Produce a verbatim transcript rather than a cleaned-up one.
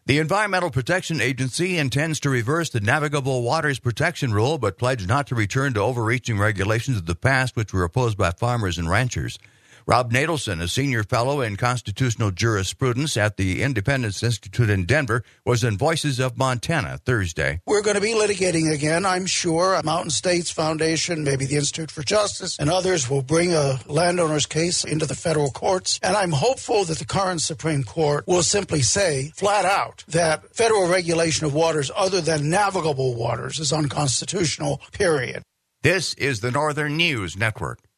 The Environmental Protection Agency intends to reverse the Navigable Waters Protection Rule, but pledged not to return to overreaching regulations of the past which were opposed by farmers and ranchers. Rob Nadelson, a senior fellow in constitutional jurisprudence at the Independence Institute in Denver, was in Voices of Montana Thursday. We're going to be litigating again, I'm sure. Mountain States Foundation, maybe the Institute for Justice, and others will bring a landowner's case into the federal courts. And I'm hopeful that the current Supreme Court will simply say, flat out, that federal regulation of waters other than navigable waters is unconstitutional, period. This is the Northern News Network.